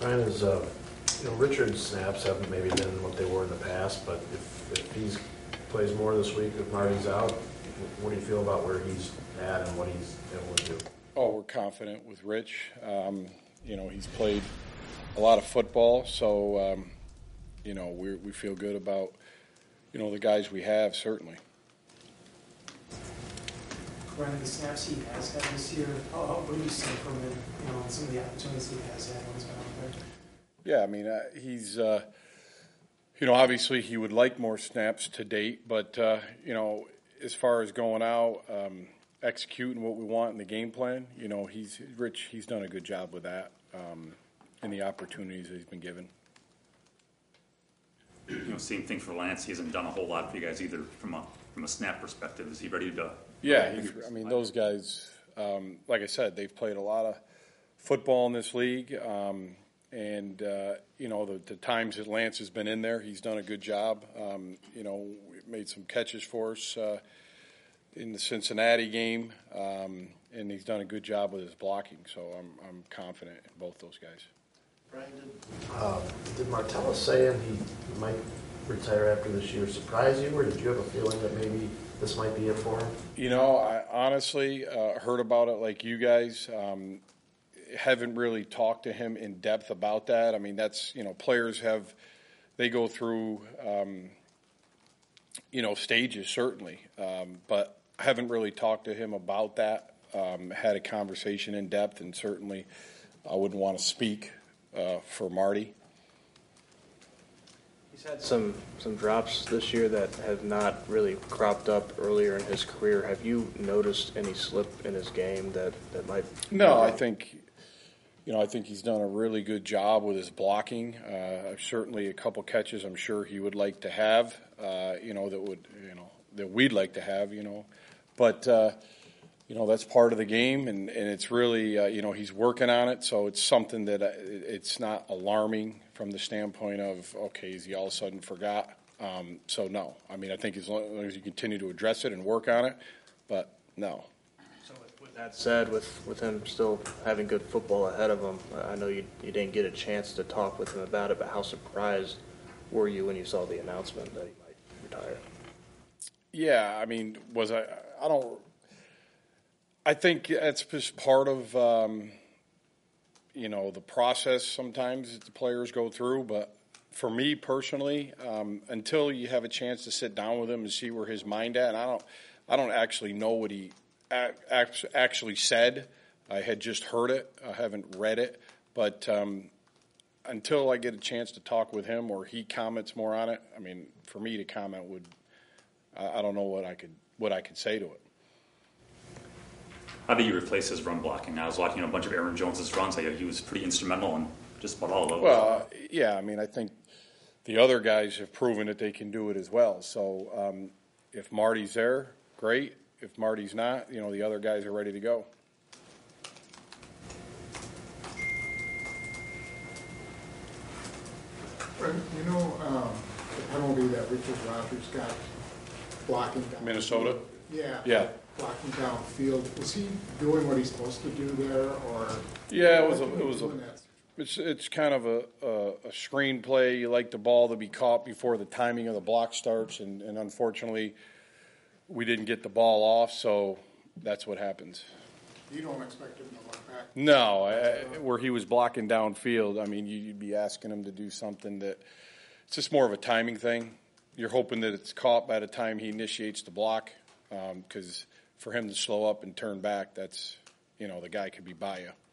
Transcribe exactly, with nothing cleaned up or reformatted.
Brian, is, uh, you know, Richard's snaps haven't maybe been what they were in the past, but if, if he plays more this week, if Marty's out, what do you feel about where he's at and what he's able to do? Oh, we're confident with Rich. Um, you know, he's played a lot of football, so, um, you know, we we feel good about, you know, the guys we have, certainly. Brian, the snaps he has had this year, how, how, what do you see from him, you know, and some of the opportunities he has had when he's been out there? Yeah, I mean, uh, he's, uh, you know, obviously he would like more snaps to date, but, uh, you know, as far as going out, um, executing what we want in the game plan, you know, he's, Rich, he's done a good job with that um, and the opportunities that he's been given. You know, same thing for Lance. He hasn't done a whole lot for you guys either from a from a snap perspective. Is he ready to? Yeah, he's, I mean, those guys, um, like I said, they've played a lot of football in this league. Um, and, uh, you know, the, the times that Lance has been in there, he's done a good job. Um, you know, made some catches for us uh, in the Cincinnati game, um, and he's done a good job with his blocking. So I'm, I'm confident in both those guys. Brian, did, uh, did Martellus saying he might retire after this year surprise you, or did you have a feeling that maybe this might be it for him? You know, I honestly uh, heard about it like you guys. Um, haven't really talked to him in depth about that. I mean, that's, you know, players have, they go through, um, you know, stages certainly, um, but I haven't really talked to him about that. Um, had a conversation in depth, and certainly I wouldn't want to speak uh, for Marty. He's had some, some drops this year that have not really cropped up earlier in his career. Have you noticed any slip in his game that, that might? No, I think, you know, I think he's done a really good job with his blocking. Uh, certainly a couple catches I'm sure he would like to have, uh, you know, that would, you know, that we'd like to have, you know. But, uh, you know, that's part of the game, and, and it's really, uh, you know, he's working on it, so it's something that uh, it's not alarming from the standpoint of, okay, is he all of a sudden forgot? Um, so, no. I mean, I think as long as you continue to address it and work on it, but no. So with, with that said, with, with him still having good football ahead of him, I know you, you didn't get a chance to talk with him about it, but how surprised were you when you saw the announcement that he might retire? Yeah, I mean, was I – I don't – I think that's just part of, um, you know, the process sometimes that the players go through. But for me personally, um, until you have a chance to sit down with him and see where his mind at, and I don't, I don't actually know what he act, actually said. I had just heard it. I haven't read it. But um, until I get a chance to talk with him or he comments more on it, I mean, for me to comment would, I, I don't know what I could, what I could say to it. How do you replace his run blocking? I was watching a bunch of Aaron Jones's runs. He was pretty instrumental in just about all of those. Well, uh, yeah, I mean, I think the other guys have proven that they can do it as well. So um, if Marty's there, great. If Marty's not, you know, the other guys are ready to go. You know, um, the penalty that Richard Rodgers got blocking down Minnesota? Yeah. Yeah. Blocking downfield. Was he doing what he's supposed to do there, or? Yeah, it was. A, it was. A, it's it's kind of a, a, a screen play. You like the ball to be caught before the timing of the block starts, and, and unfortunately, we didn't get the ball off, so that's what happens. You don't expect him to look back? No, I, where he was blocking downfield, I mean, you'd be asking him to do something that it's just more of a timing thing. You're hoping that it's caught by the time he initiates the block, because um, for him to slow up and turn back, that's, you know, the guy could be by you.